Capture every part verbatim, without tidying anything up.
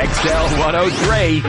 X L one oh three.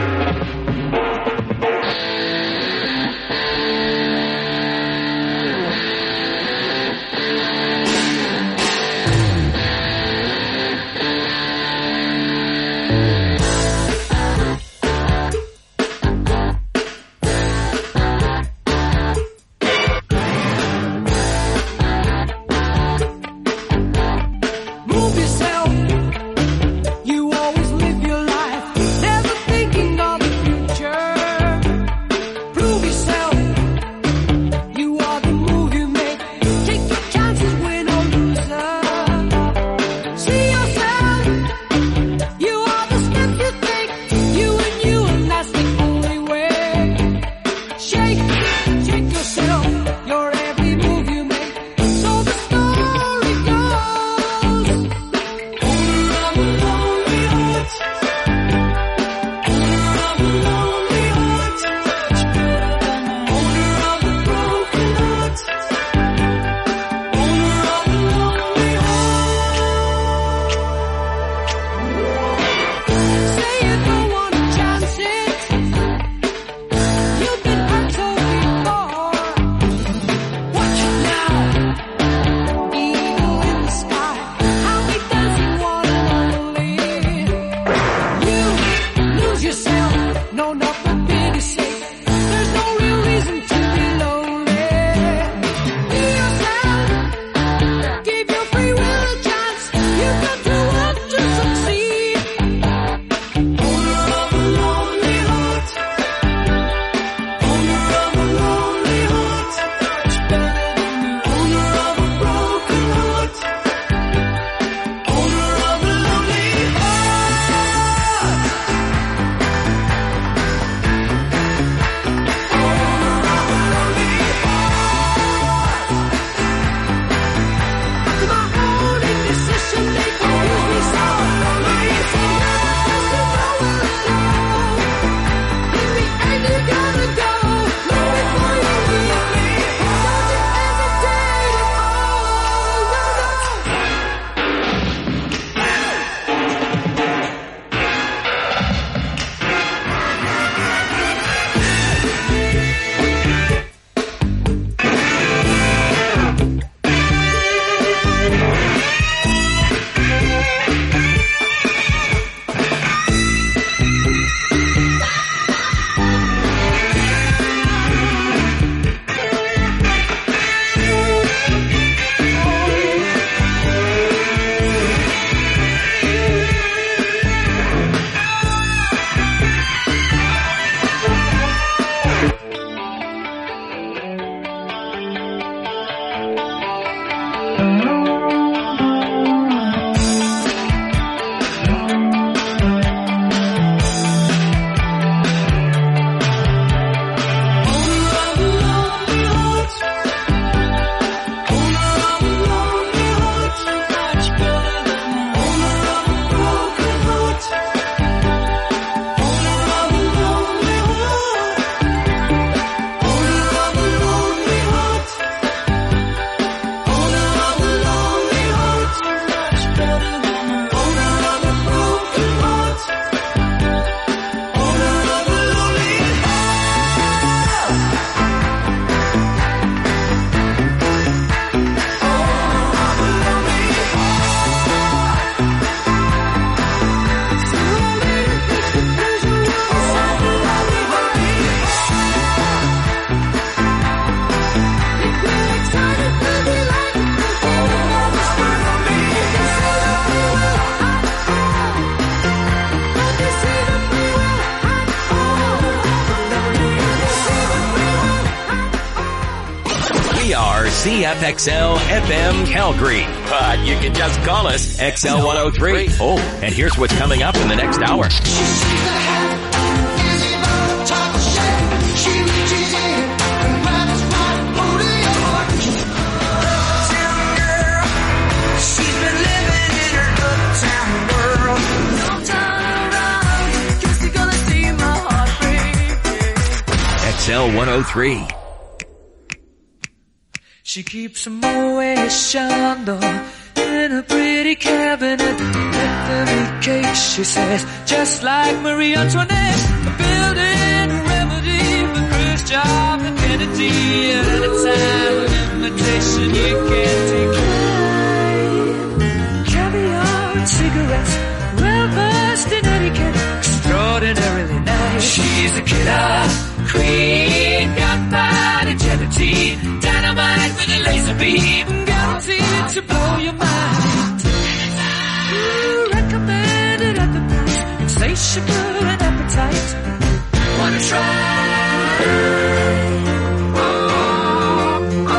C F X L F M Calgary. But you can just call us X L one oh three. Oh, and here's what's coming up in the next hour. X L one oh three. She keeps moving, echando in a pretty cabinet, Bethany cake, she says, just like Marie Antoinette, a building remedy for Khrushchev and Kennedy. At a time of imitation you can't decline. Caviar and cigarettes, well versed in etiquette, extraordinarily nice. She's a killer queen, gunpowder gelatine, dynamite with a laser beam, guaranteed to blow your mind. Ooh, recommended at the price, insatiable and appetite. Wanna try? Oh, oh,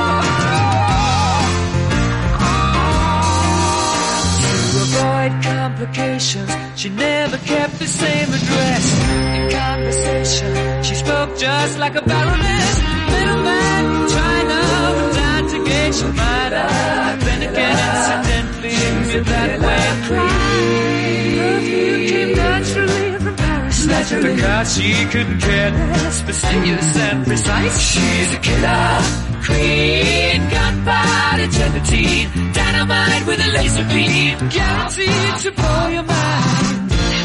oh. To avoid complications, she never kept the same address. In conversation, she spoke just like a baroness. Middleman from China would die to gauge your mind. I've been again incidentally with that way of crying. Perfume came naturally from Paris, naturally, because she couldn't care less, fastidious and precise. She's a killer queen, gunpowder gelatine, dynamite with a laser beam, guaranteed to blow your mind.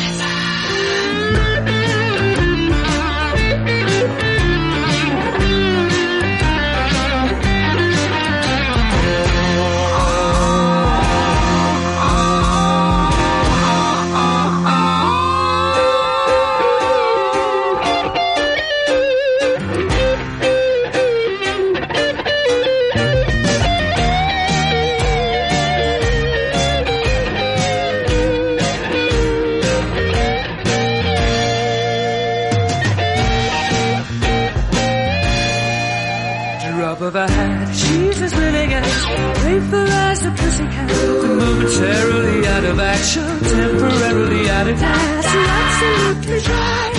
Of a hat, she's as willing as grateful as a pussycat. Momentarily out of action, temporarily out of gas. You're absolutely dry.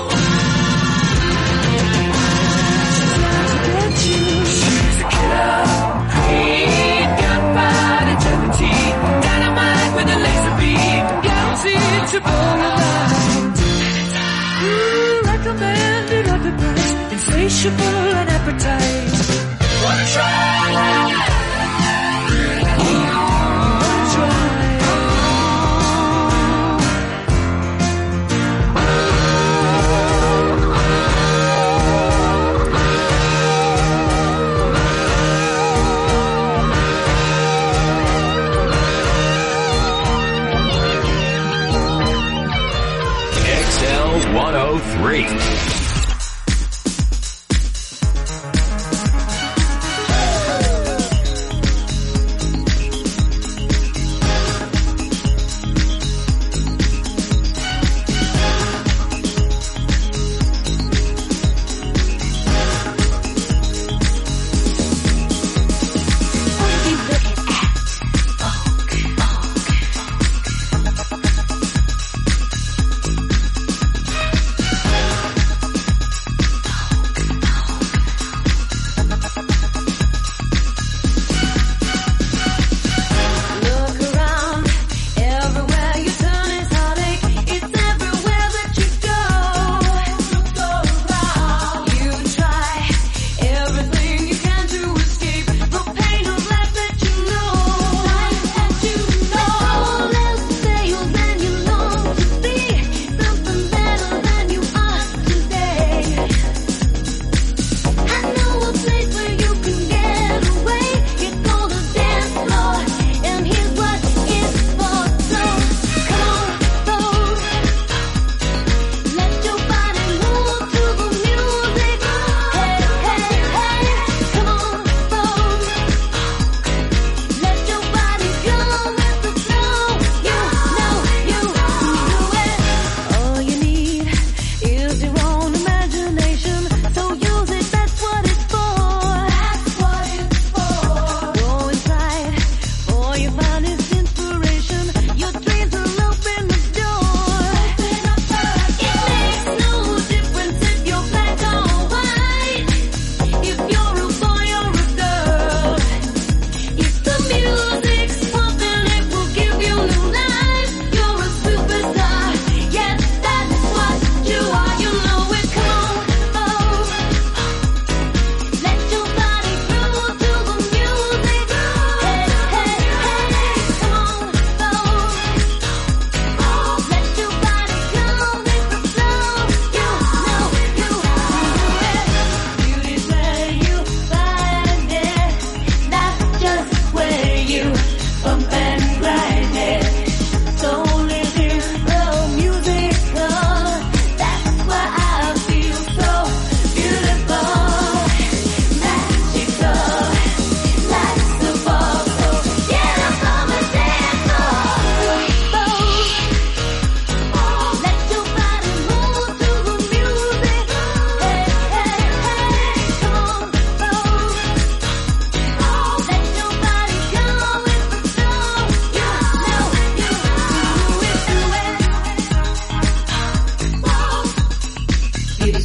She's out to get you. She's a killer queen, gunpowder gelatine, dynamite with a laser beam, guaranteed to blow your mind. Ooh, recommended at the price, insatiable and appetite. Wanna try? X L one oh three.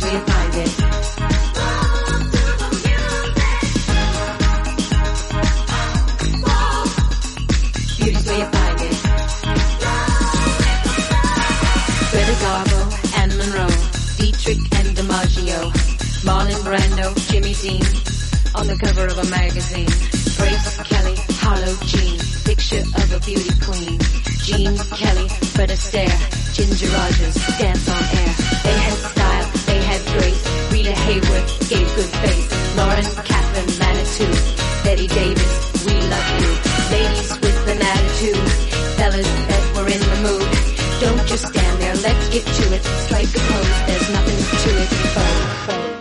where you find it. Beauty's where you find it. Greta Garbo and Monroe, Dietrich and DiMaggio, Marlon Brando, Jimmy Dean, on the cover of a magazine. Grace Kelly, Harlow Jean, picture of a beauty queen. Jean Kelly, Fred Astaire, Ginger Rogers, dance on air. They had style, they had grace. Rita Hayworth gave good face. Lauren Catherine Manitou, Betty Davis, we love you. Ladies with an attitude, fellas that were in the mood. Don't just stand there, let's get to it. Strike a pose, there's nothing to it. Vogue, vogue.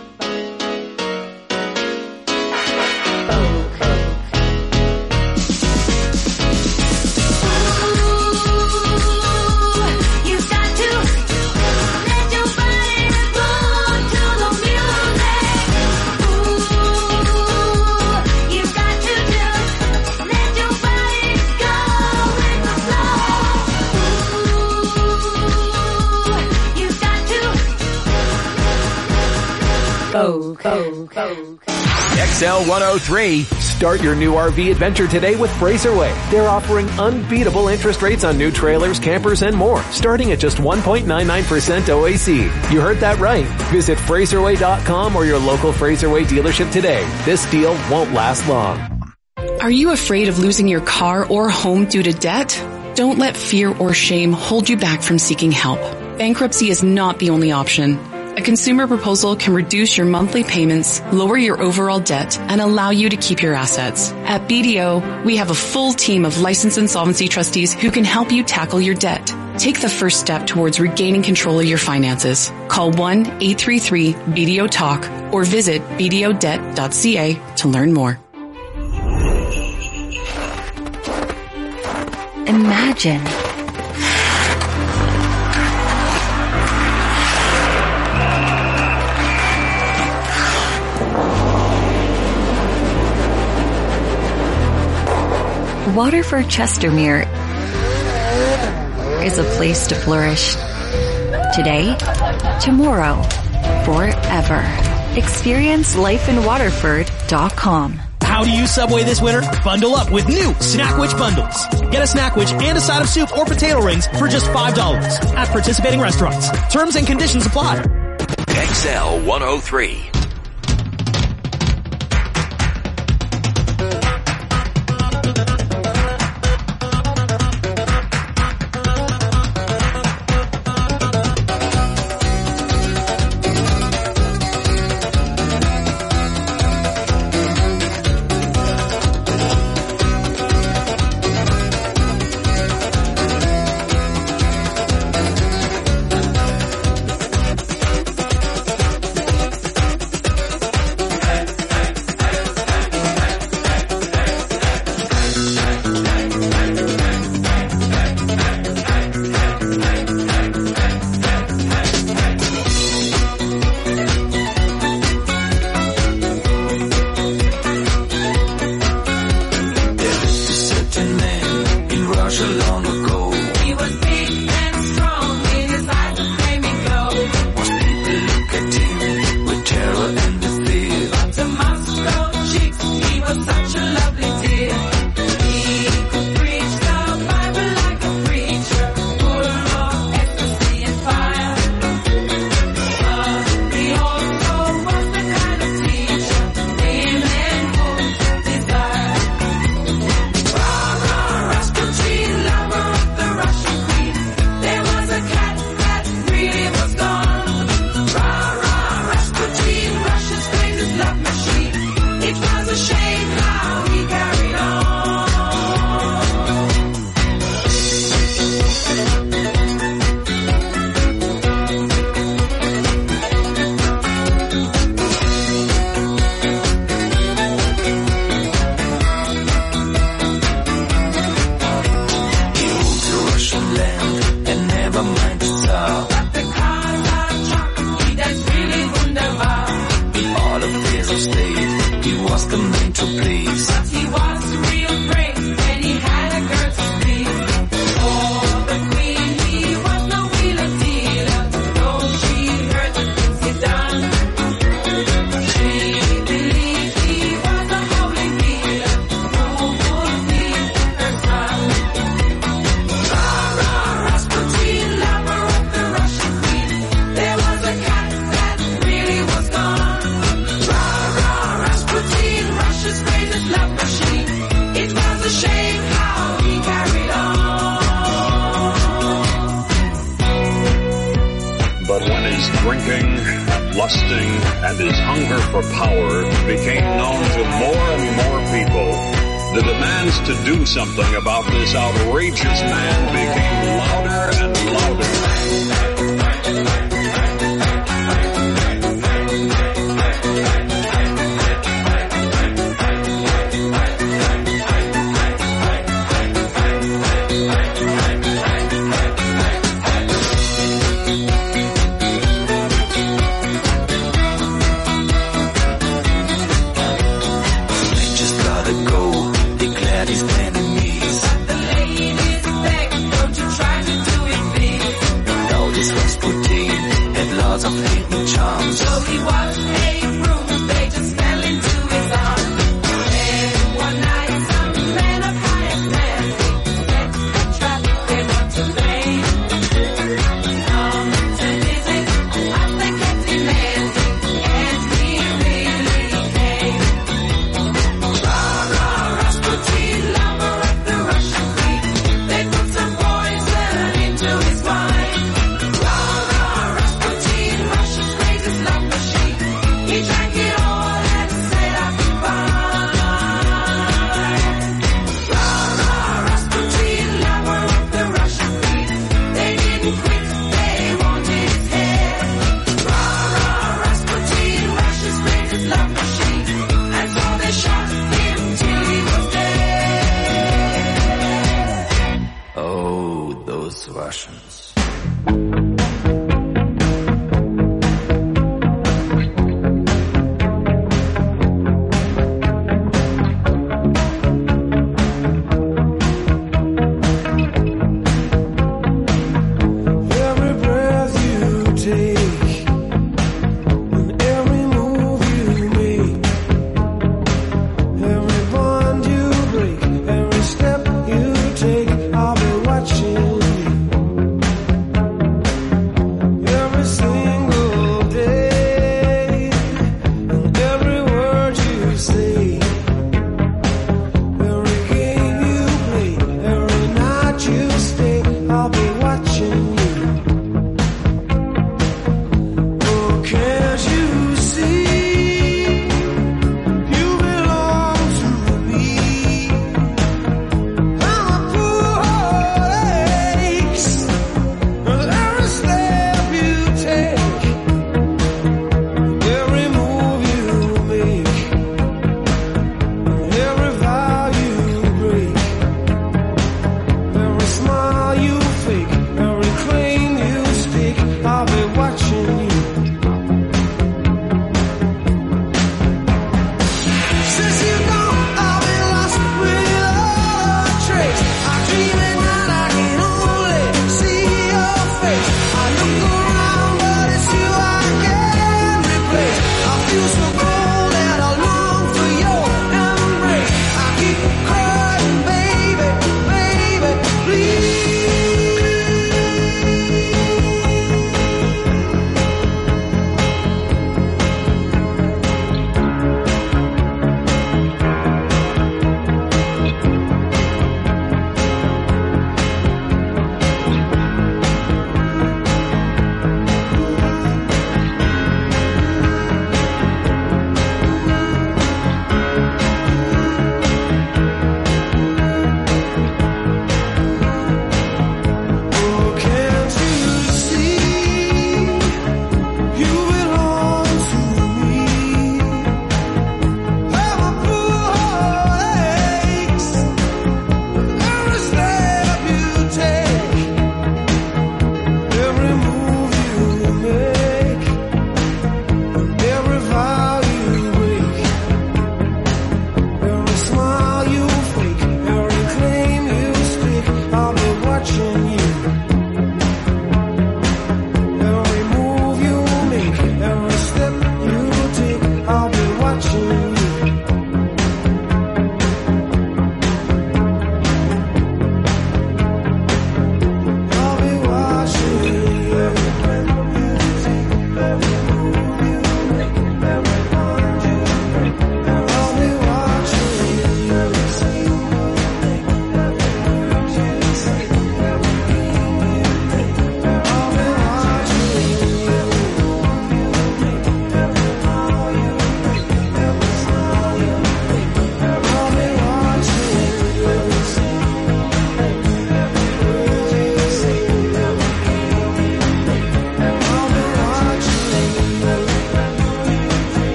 Vogue, Vogue, Vogue. X L one oh three. Start your new R V adventure today with Fraserway. They're offering unbeatable interest rates on new trailers, campers, and more, starting at just one point nine nine percent O A C. You heard that right. Visit Fraserway dot com or your local Fraserway dealership today. This deal won't last long. Are you afraid of losing your car or home due to debt? Don't let fear or shame hold you back from seeking help. Bankruptcy is not the only option. A consumer proposal can reduce your monthly payments, lower your overall debt, and allow you to keep your assets. At B D O, we have a full team of licensed insolvency trustees who can help you tackle your debt. Take the first step towards regaining control of your finances. Call one eight three three B D O talk or visit b d o debt dot c a to learn more. Imagine Waterford Chestermere is a place to flourish. Today, tomorrow, forever. Experience life in waterford dot com. How to use Subway this winter? Bundle up with new Snackwich bundles. Get a Snackwich and a side of soup or potato rings for just five dollars at participating restaurants. Terms and conditions apply. X L one oh three. his drinking, lusting, and his hunger for power became known to more and more people, the demands to do something about this outrageous man became louder and louder. He drank it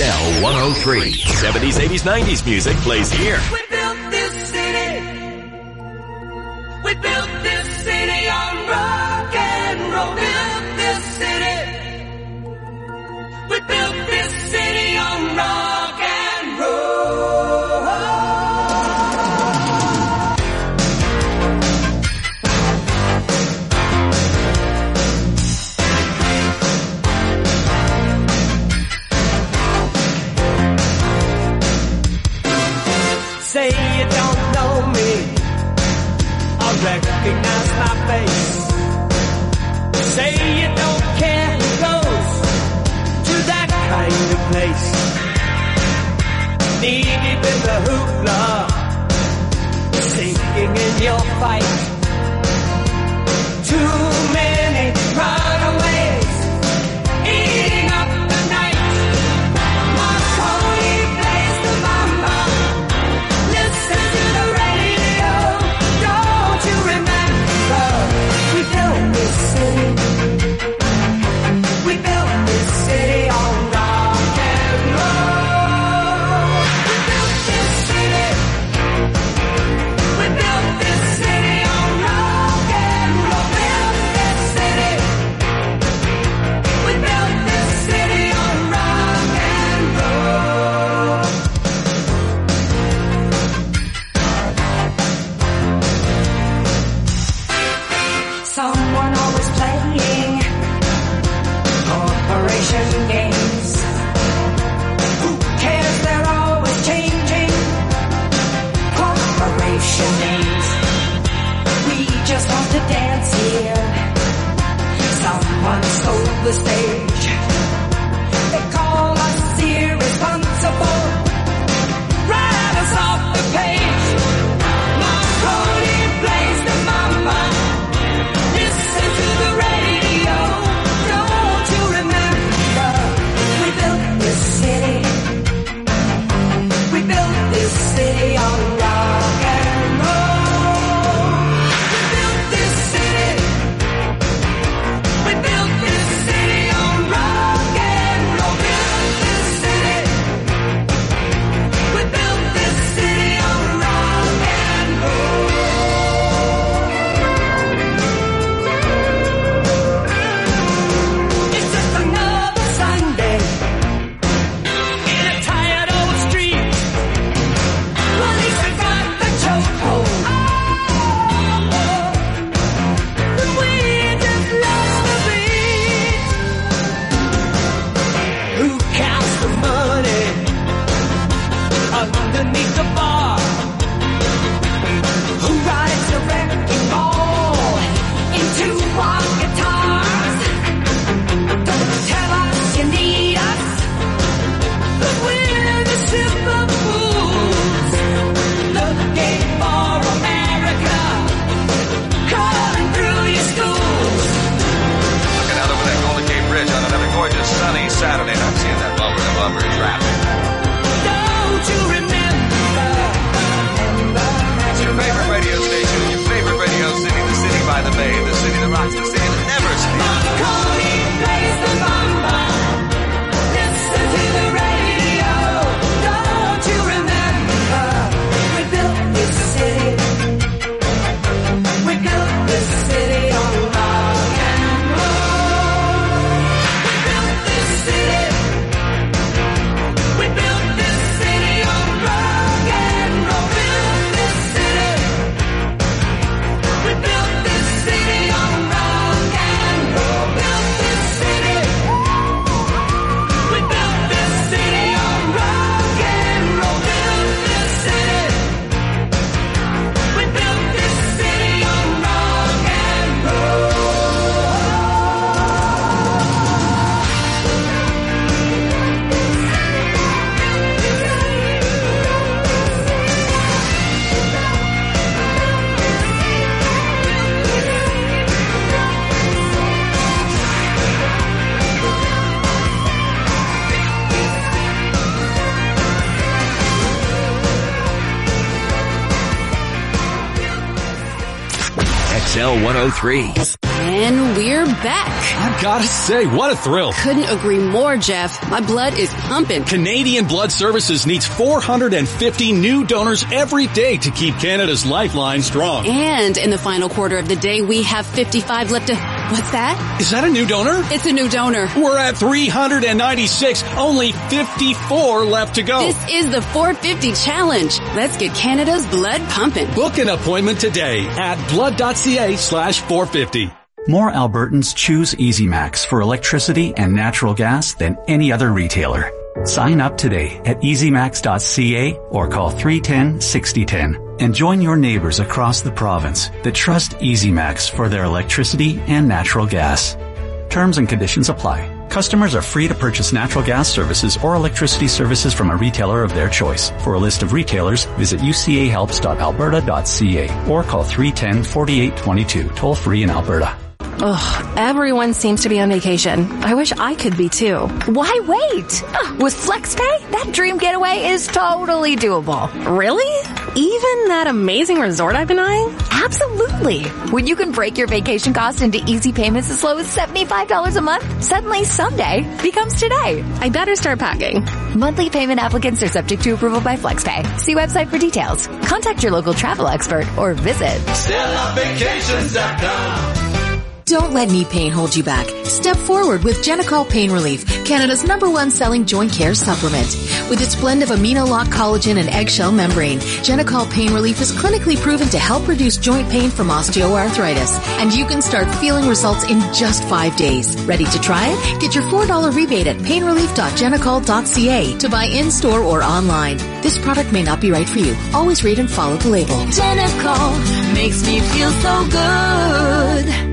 L one oh three. seventies, eighties, nineties music plays here. We built this city. We built this city on rock and roll. Built this city. We built this city on rock and roll. Say you don't know me, I recognize my face. Say you don't care who goes to that kind of place. Knee deep in the hoopla, sinking in your fight. Too many runaways, eating up the night. Marconi plays the mama. Listen to the radio. Don't you remember? We built this city. We built this city on rock and roll. We built this city. We built this city on rock and roll. Built this city. We built this city on rock and roll. Someone always playing corporation games. Who cares? They're always changing corporation names. We just want to dance here. Someone stole the stage. They call us irresponsible. Write us off the page. Marconi plays the mama. Listen to the radio. Don't you remember? We built this city. We built this city on rock and roll. We built this city. We built this city on rock and roll. Built this city. We built this city on rock and roll. It's just another Sunday in a tired old street. Police have got the chokehold. And we just lost the beat. Who counts the money underneath the bar? Who rides the wrecking ball into our guitars? Don't tell us you need us, but we're the simple fools looking for America, crawling through your schools. Looking out over that Golden Gate Bridge on another gorgeous sunny Saturday night, seeing that bumper and bumper traffic. Don't you remember? It's your favorite radio station, your favorite radio city, the city by the bay, the city that rocks, the city that never sleeps. Marconi plays the mama. Listen to the radio. Don't you remember? We built this city. We built this city on rock and roll. We built this city. We built this city on rock and roll. Built this city. We built this city on rock and roll. Built this city. We built this city on rock and roll. Built this city. We built this city on rock and roll. X L one oh three. And we're back. I've got to say, what a thrill. Couldn't agree more, Jeff. My blood is pumping. Canadian Blood Services needs four hundred fifty new donors every day to keep Canada's lifeline strong. And in the final quarter of the day, we have fifty-five left to... What's that? Is that a new donor? It's a new donor. We're at three hundred ninety-six, only fifty-four left to go. This is the four fifty challenge. Let's get Canada's blood pumping. Book an appointment today at blood.ca slash 450. More Albertans choose EasyMax for electricity and natural gas than any other retailer. Sign up today at easy max dot c a or call three one zero, six zero one zero and join your neighbors across the province that trust EasyMax for their electricity and natural gas. Terms and conditions apply. Customers are free to purchase natural gas services or electricity services from a retailer of their choice. For a list of retailers, visit u c a helps dot alberta dot c a or call three one zero, four eight two two, toll free in Alberta. Ugh, everyone seems to be on vacation. I wish I could be too. Why wait? Uh, with FlexPay, that dream getaway is totally doable. Really? Even that amazing resort I've been eyeing? Absolutely. When you can break your vacation costs into easy payments as low as seventy-five dollars a month, suddenly someday becomes today. I better start packing. Monthly payment applicants are subject to approval by FlexPay. See website for details. Contact your local travel expert or visit Stella Vacations dot com. Don't let knee pain hold you back. Step forward with Genicol Pain Relief, Canada's number one selling joint care supplement. With its blend of amino-lock collagen and eggshell membrane, Genicol Pain Relief is clinically proven to help reduce joint pain from osteoarthritis. And you can start feeling results in just five days. Ready to try it? Get your four dollars rebate at pain relief dot genicol dot c a to buy in-store or online. This product may not be right for you. Always read and follow the label. Genicol makes me feel so good.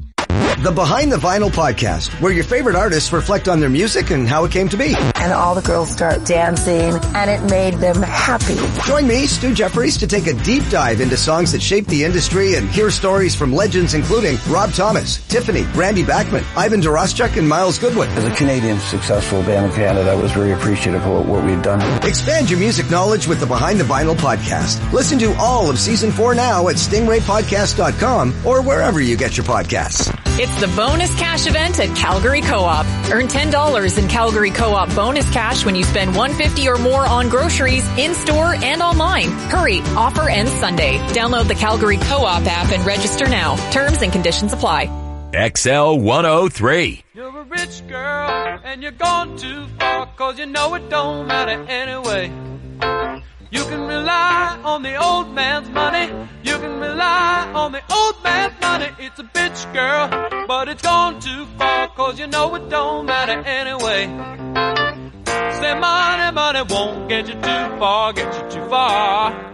The Behind the Vinyl podcast, where your favorite artists reflect on their music and how it came to be. And all the girls start dancing, and it made them happy. Join me, Stu Jeffries, to take a deep dive into songs that shaped the industry and hear stories from legends including Rob Thomas, Tiffany, Randy Bachman, Ivan Doroschuk, and Miles Goodwin. As a Canadian successful band in Canada, I was very appreciative of what we'd done. Expand your music knowledge with the Behind the Vinyl podcast. Listen to all of season four now at stingray podcast dot com or wherever you get your podcasts. It's the bonus cash event at Calgary Co-op. Earn ten dollars in Calgary Co-op bonus cash when you spend one hundred fifty dollars or more on groceries in-store and online. Hurry, offer ends Sunday. Download the Calgary Co-op app and register now. Terms and conditions apply. X L one oh three. You're a rich girl and you're gone too far, cause you know it don't matter anyway. You can rely on the old man's money. You can rely on the old man's money. It's a bitch, girl, but it's gone too far, cause you know it don't matter anyway. Say money, money won't get you too far, get you too far.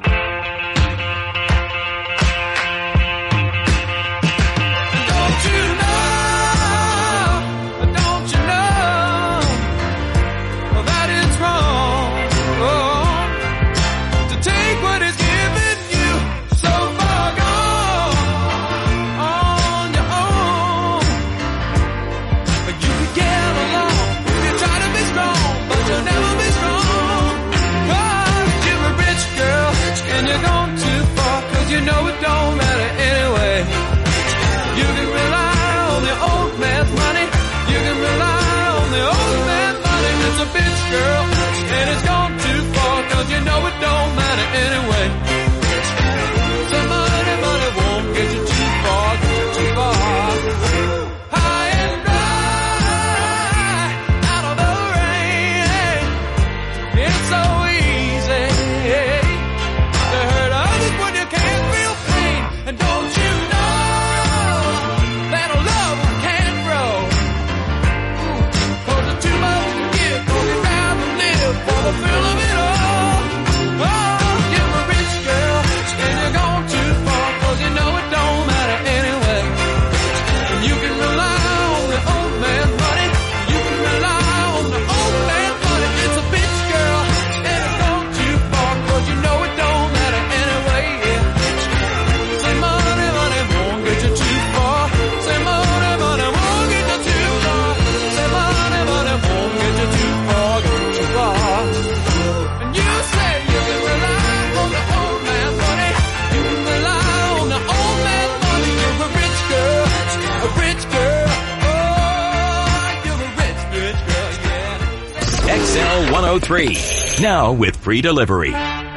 X L one oh three. Now with free delivery.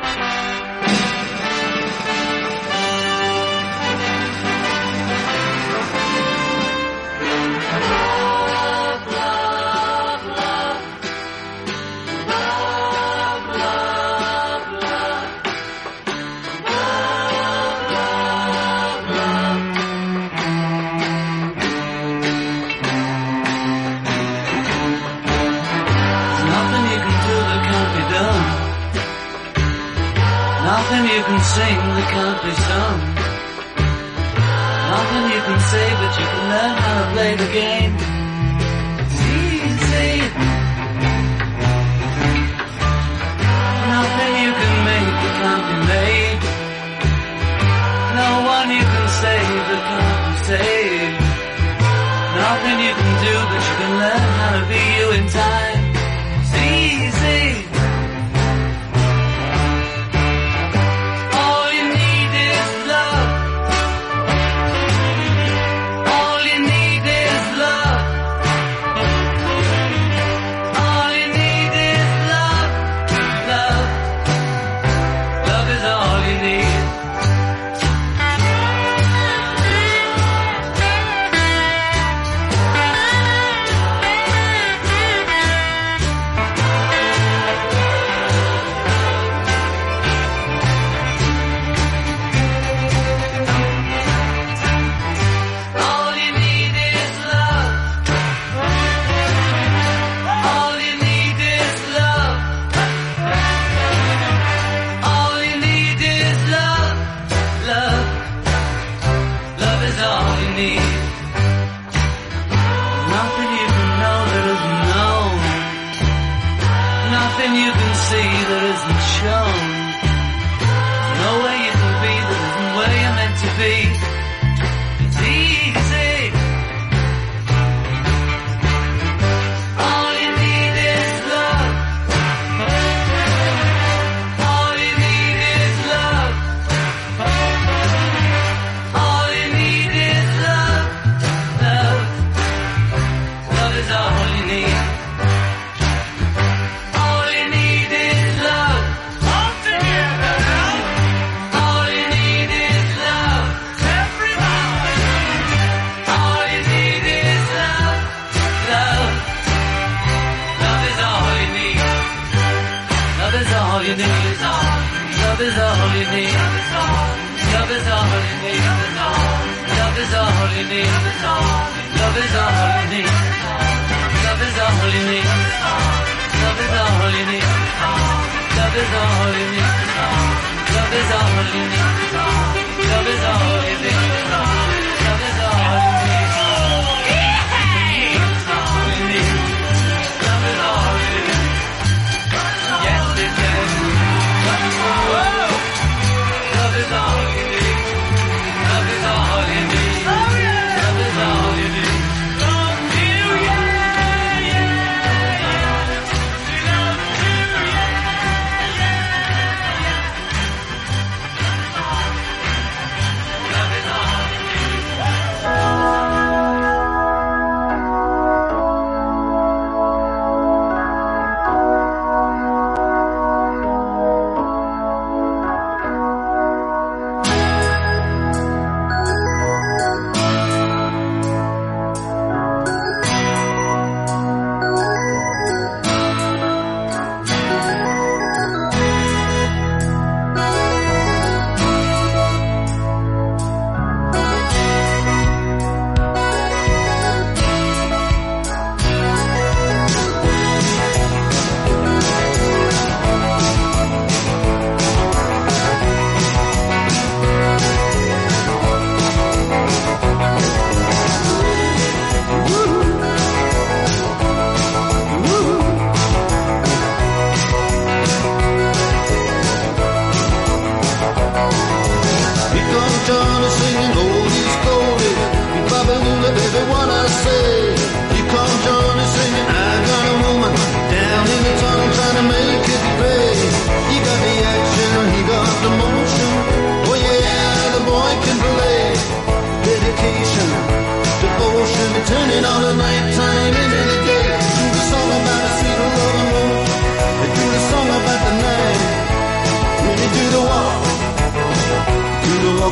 Nothing you can sing that can't be sung. Nothing you can say, but you can learn how to play the game. It's easy. Nothing you can make that can't be made. No one you can save that can't be saved. Nothing you can do, but you can learn how to be you in time. It's easy.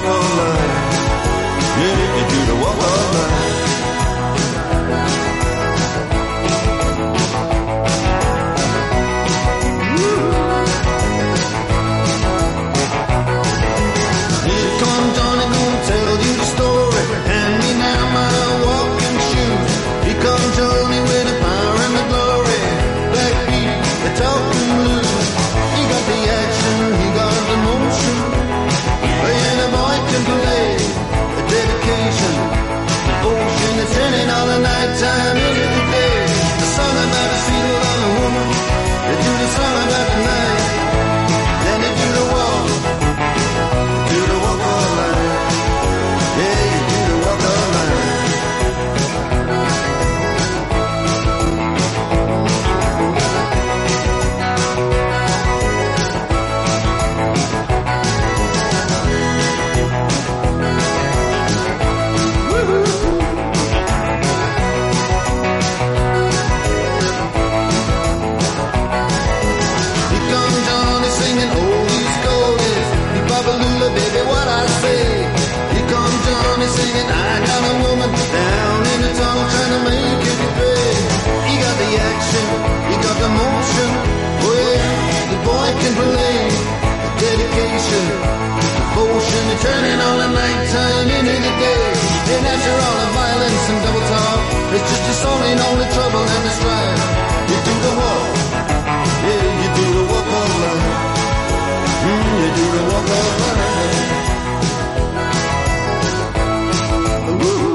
walk all night. Yeah, you do the walk all night. Here comes Johnny, gonna tell you the story. Hand me now my walking shoes. Here comes Johnny with the power and the glory. Black beat, the talking blues. He got the action, he got the motion. Playing a boy can play. The dedication, devotion, the turning all the night time into the day. The song about a single on a woman. They do the song about the night. Then they do the walk. Do the walk all night. Yeah, you do the walk all night. Here comes Johnny singing oldies goldies. You Babalula, baby, what I say. Here comes Johnny singing, I got a woman down in the tunnel trying to make it pay. He got the action, he got the motion. Oh yeah, the boy can play. The dedication, devotion, the turning all the night time into the day. And after all the violence and double talk, it's just a song in all the trouble and the strife. You do the walk, yeah, you do the walk all night. Mm, you do the walk all night. Ooh.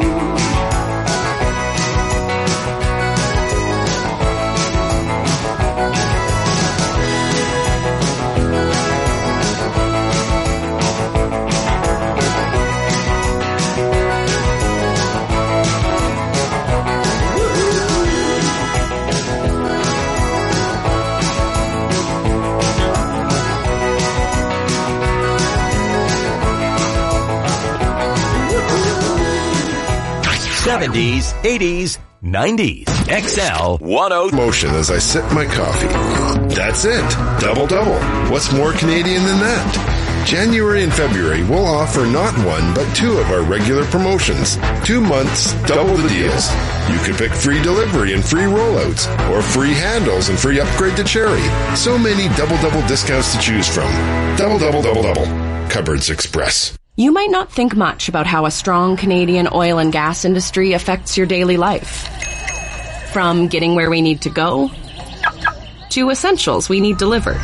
seventies, eighties, nineties. X L one oh three. Motion as I sip my coffee. That's it. Double double. What's more Canadian than that? January and February will offer not one but two of our regular promotions. Two months, double the deals. You can pick free delivery and free rollouts, or free handles and free upgrade to Cherry. So many double double discounts to choose from. Double double double double. Cupboards Express. You might not think much about how a strong Canadian oil and gas industry affects your daily life. From getting where we need to go, to essentials we need delivered,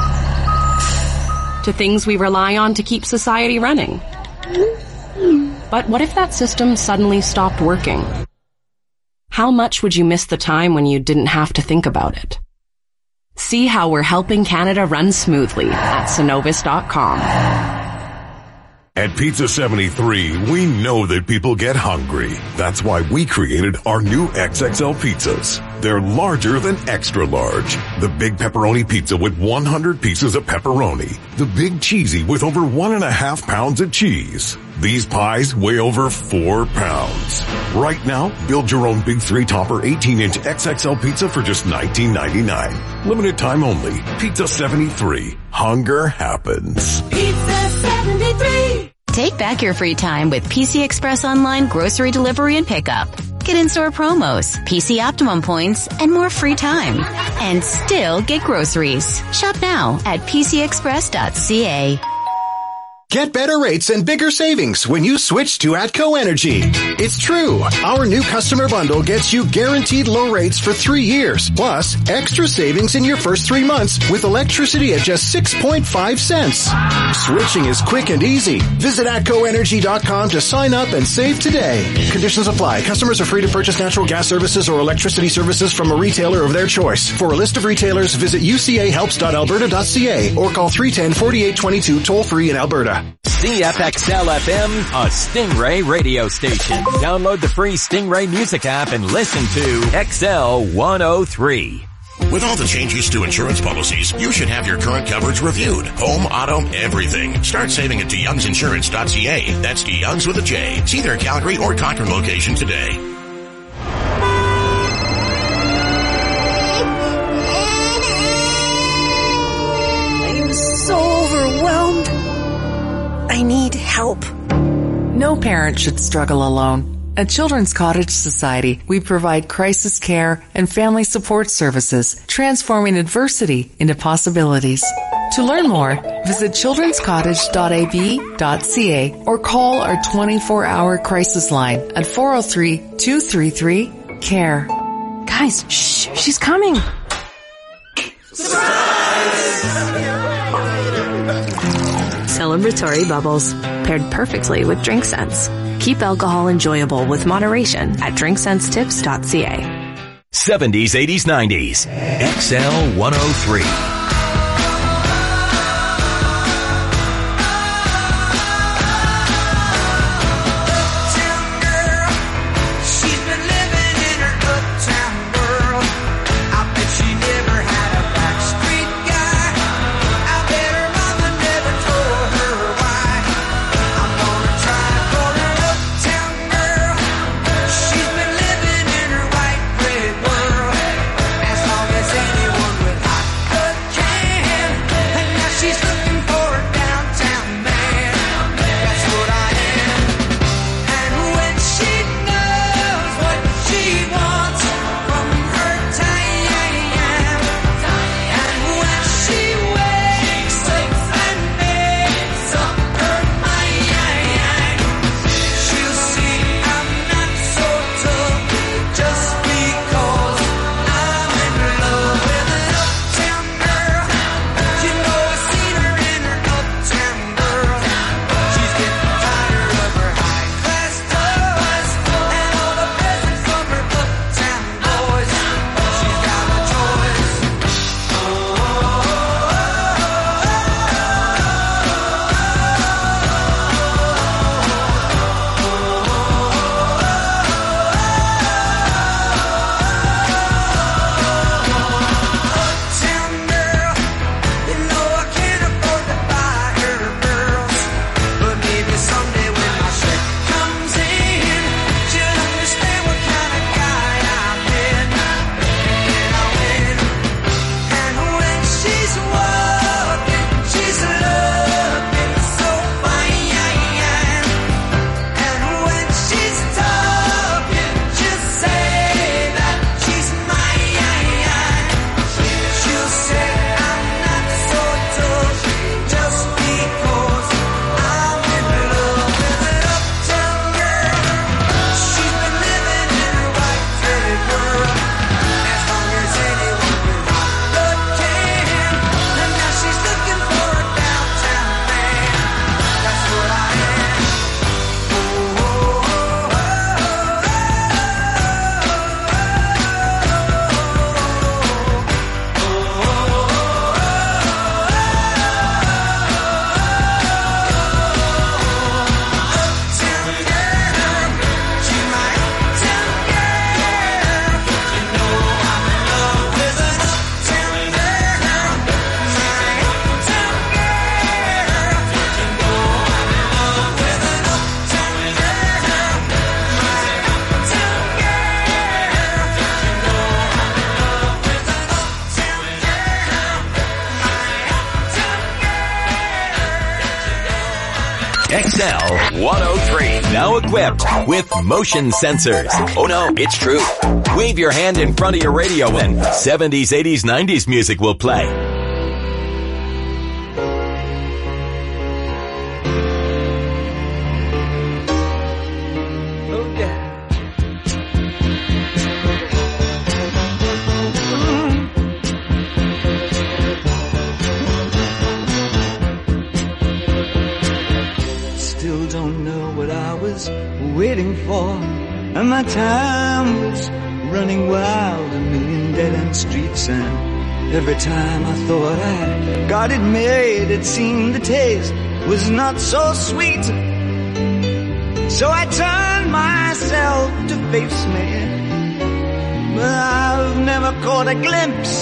to things we rely on to keep society running. But what if that system suddenly stopped working? How much would you miss the time when you didn't have to think about it? See how we're helping Canada run smoothly at Cenovus dot com. At Pizza seventy-three, we know that people get hungry. That's why we created our new X X L pizzas. They're larger than extra large. The big pepperoni pizza with one hundred pieces of pepperoni. The big cheesy with over one and a half pounds of cheese. These pies weigh over four pounds. Right now, build your own big three-topper eighteen inch X X L pizza for just nineteen ninety-nine. Limited time only. Pizza seventy-three. Hunger happens. Pizza seventy-three. Take back your free time with P C Express Online grocery delivery and pickup. Get in-store promos, P C Optimum points, and more free time. And still get groceries. Shop now at p c express dot c a. Get better rates and bigger savings when you switch to ATCO Energy. It's true. Our new customer bundle gets you guaranteed low rates for three years, plus extra savings in your first three months with electricity at just six point five cents. Switching is quick and easy. Visit atco energy dot com to sign up and save today. Conditions apply. Customers are free to purchase natural gas services or electricity services from a retailer of their choice. For a list of retailers, visit u c a helps dot alberta dot c a or call three one zero, four eight two two toll free in Alberta. C F X L F M, a Stingray radio station. Download the free Stingray music app and listen to X L one oh three. With all the changes to insurance policies, you should have your current coverage reviewed. Home, auto, everything. Start saving at DeYoungs Insurance dot c a. That's DeYoungs with a J. See their Calgary or Cochrane location today. I am so overwhelmed. I need help. No parent should struggle alone. At Children's Cottage Society, we provide crisis care and family support services, transforming adversity into possibilities. To learn more, visit children's cottage dot a b dot c a or call our twenty-four hour crisis line at four oh three, two three three, C A R E. Guys, shh, she's coming. Celebratory bubbles, paired perfectly with drink scents. Keep alcohol enjoyable with moderation at drink sense tips dot c a. seventies, eighties, nineties. X L one oh three. X L one oh three, now equipped with motion sensors. Oh no, it's true. Wave your hand in front of your radio and seventies, eighties, nineties music will play. Waiting for, and my time was running wild, a million dead-end streets, and every time I thought I got it made, it seemed the taste was not so sweet. So I turned myself to face me, but I've never caught a glimpse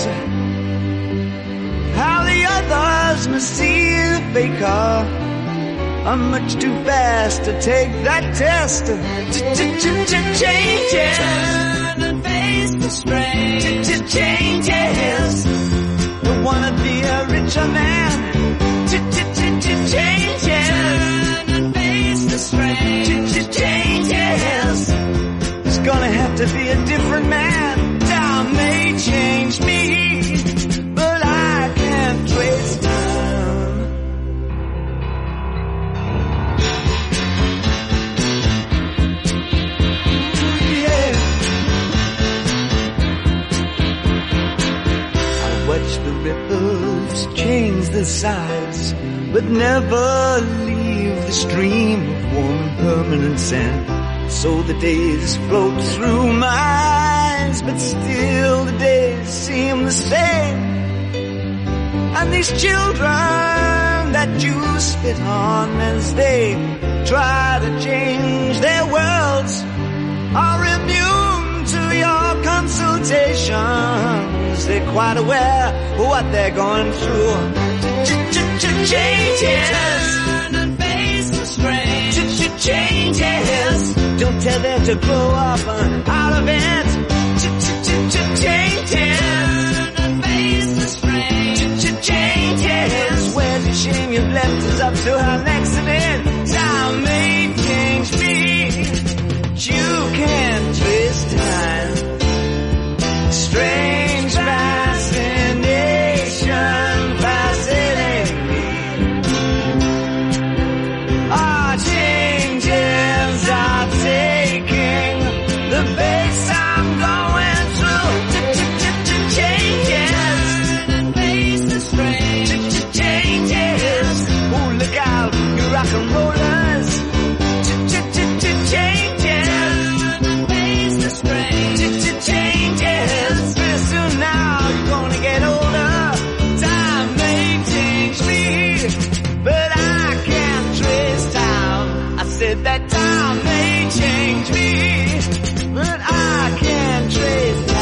how the others must see the faker. I'm much too fast to take that test. Changes. Turn and face the strain. Changes. Don't wanna be a richer man. Changes. Turn and face the strain. changes. It's gonna have to be a different man. Time may change me, but I can't trace time. Yeah. I watch the ripples change the size, but never leave the stream of warm permanent sand. So the days float through my eyes, but still the days seem the same. And these children that you spit on as they try to change their worlds are immune to your consultations. They're quite aware of what they're going through. Changes and face the strain. Changes. Don't tell them to grow up out of it. Changes and face the strain. Changes. Where's the shame you've left us up to our next event? Time may change me. You can't trace time. Strange fascination fascinating me. Our changes are taking the pace I'm going through. Changes and face the strain. Changes. Oh, look out, you rock and rollers. Changes and face the strain. Changes. Pretty soon now you're gonna get older. Time may change me, but I can't trace time. I said that time may change me, but I can't trace time.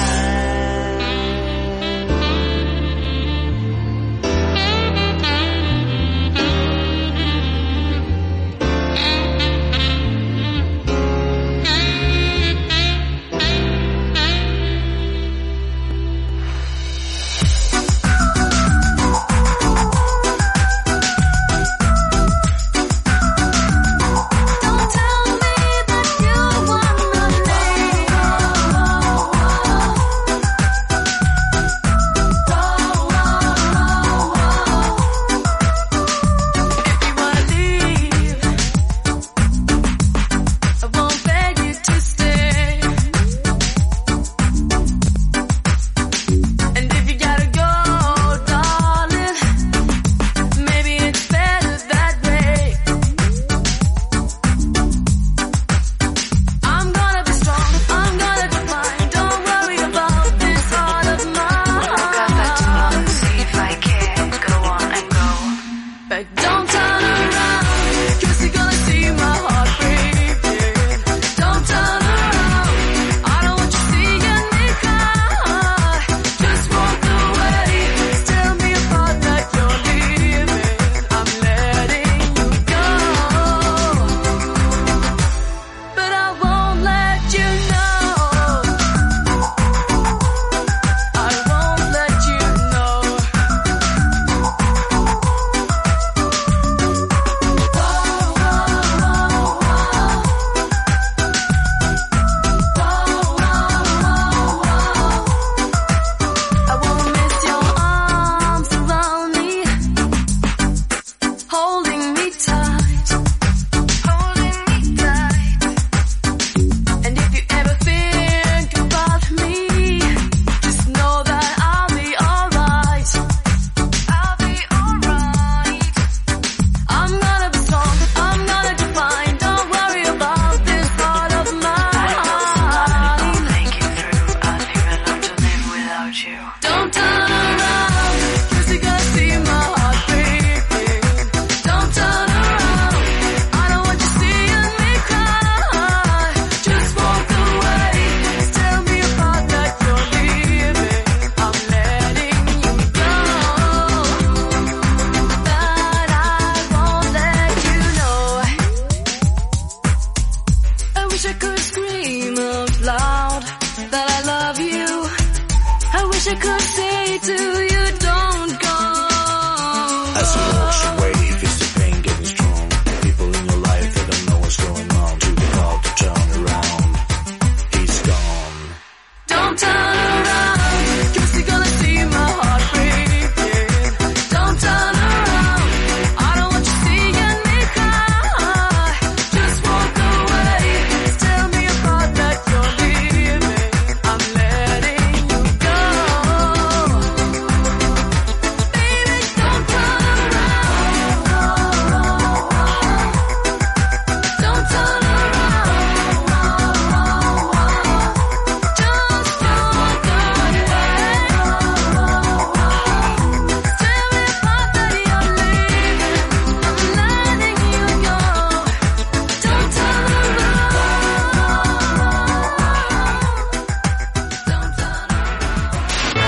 wish I could say to you, don't go. As he walks away, he feels the pain getting strong. People in your life, they don't know what's going on.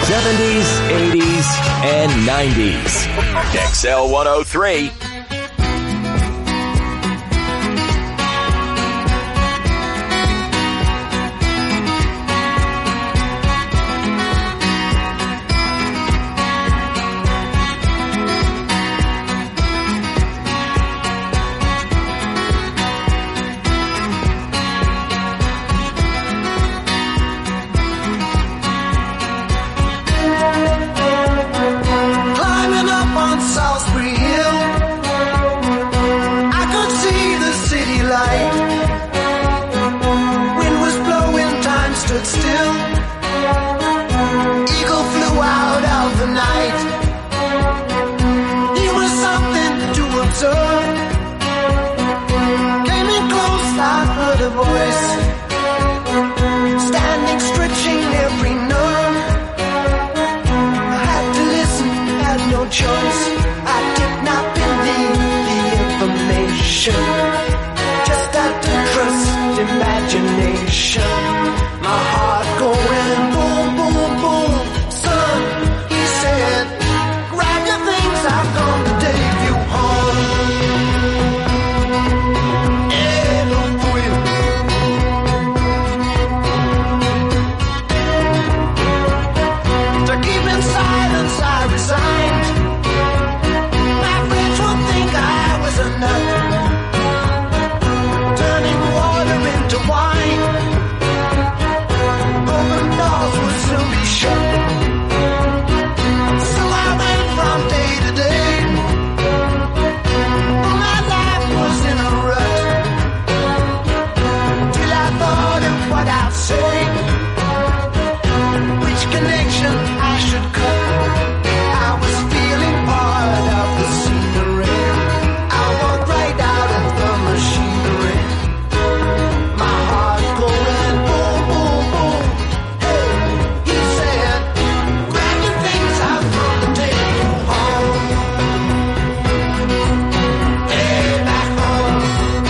seventies, eighties, and nineties. X L one oh three. Climbing up on Salisbury Hill, I could see the city light. Wind was blowing, time stood still. Eagle flew out of the night. He was something to observe. Came in close, I heard a voice, standing, stretching every nerve. I had to listen, had no choice. I did not believe the information. Just had to trust imagination. My heart going boom, boom, boom. Son, he said, grab your things, I've come to take you home. Yeah, don't quit. To keep in silence, I resigned. My friends would think I was a nut, turning water into wine. Open doors would soon be shut. So I went from day to day. My life was in a rut, till I thought of what I'd say, which connection I should cut. I was feeling part of the scenery. I walked right out of the machinery. My heart going boom, boom, boom. Hey, he said, grab your things, I've come to take you home. Hey, back home.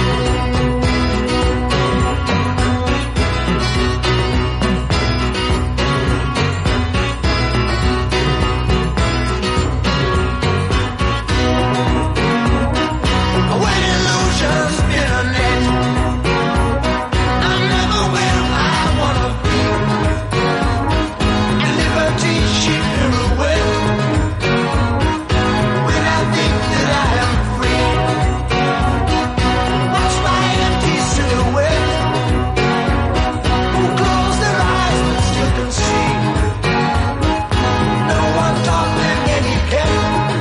When illusions spin a net, I'm never where I wanna be. And liberty she pirouette, when I think that I am free. Watch my empty silhouette, who close their eyes but still can see. No one taught them etiquette.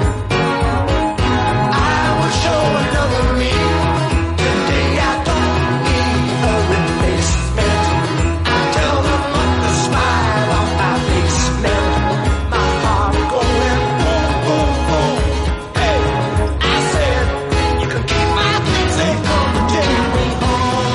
I will show another me. Today I don't need a replacement. I tell them what the smile on my face meant. My heart going boom, boom, boom. Hey, I said, you can keep my things, they come to take me home.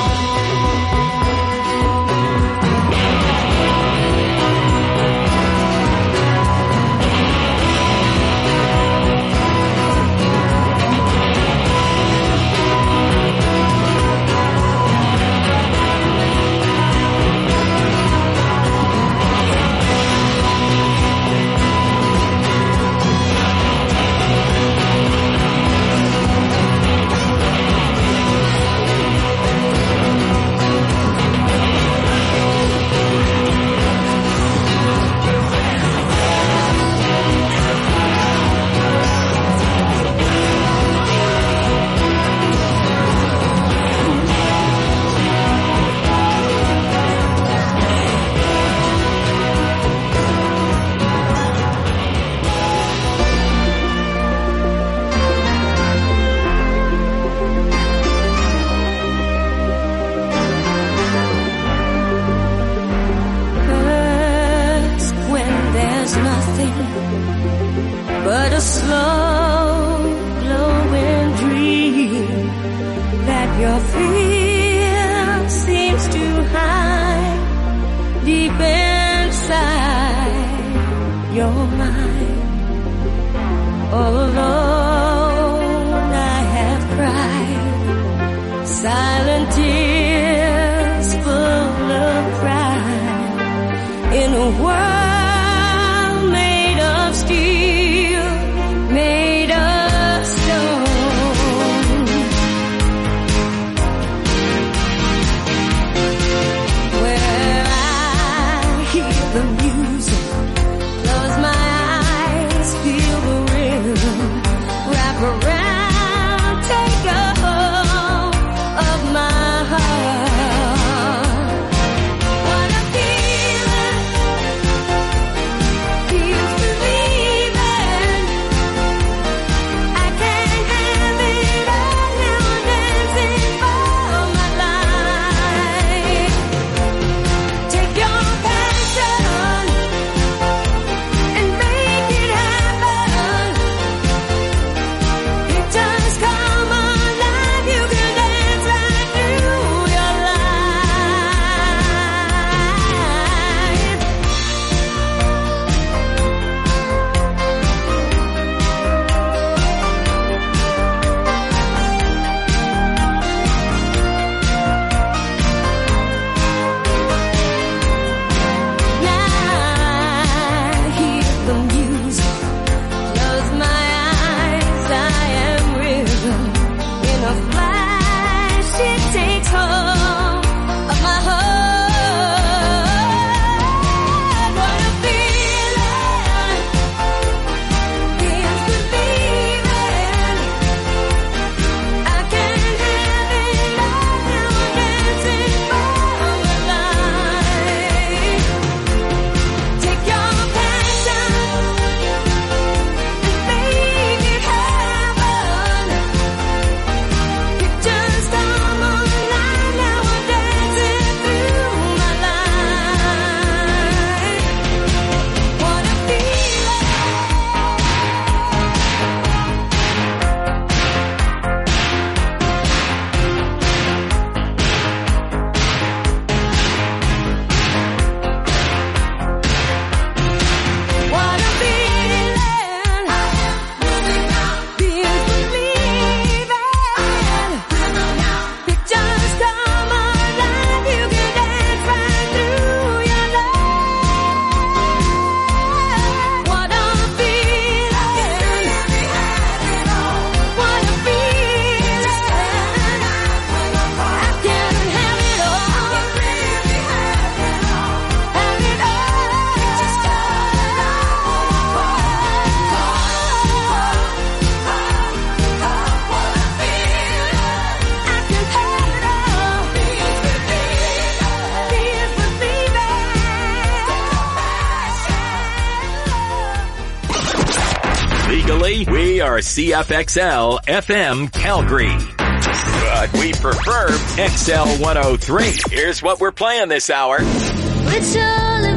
Hurts when there's nothing but a slow glowing dream that your fear seems to hide deep inside your mind. All alone I have cried silent tears full of pride in a world Legally, we are C F X L F M Calgary. But we prefer X L one oh three. Here's what we're playing this hour. It's all